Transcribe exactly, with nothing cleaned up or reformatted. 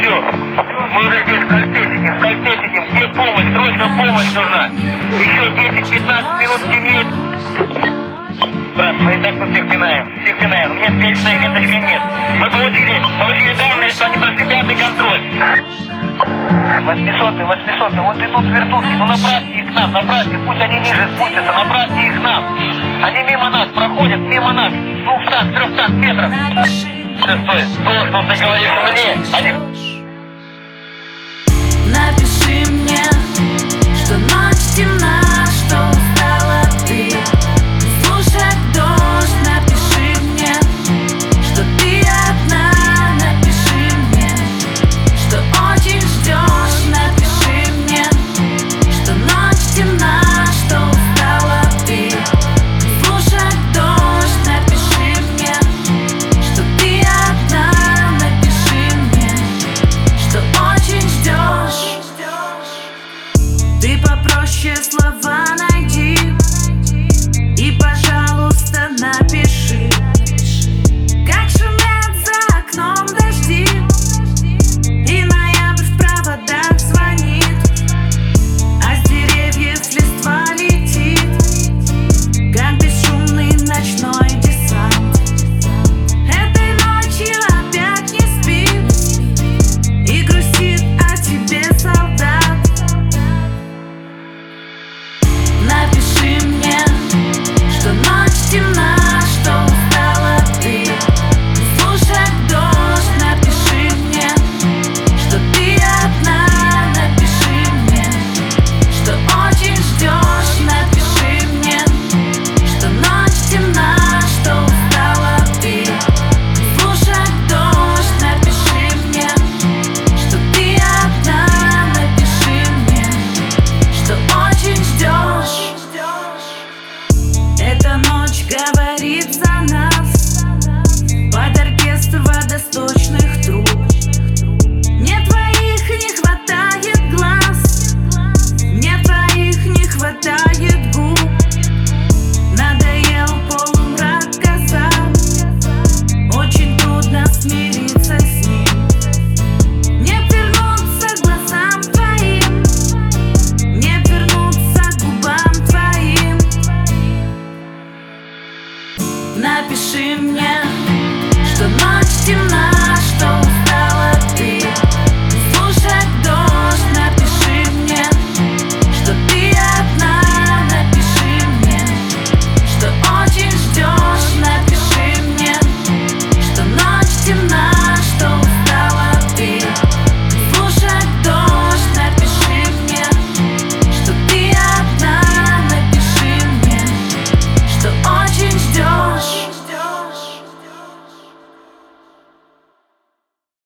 все. Мы уже здесь в кольце сидим, в кольце сидим. Где помощь? Срочно помощь нужна. Еще десять-пятнадцать минут темнеет. Брат, мы и так тут всех пинаем. Всех пинаем. Нет, вечной веточки нет. Мы получили, получили данные, что они прошли пятый контроль. Восьмисотый, восьмисотый, вот идут вертушки, ну направьте их к нам, направьте, пусть они ниже спустятся, направьте их к нам. Они мимо нас проходят, мимо нас, двухсот-трехсот метров. Шестой, то, что ты говоришь мне, они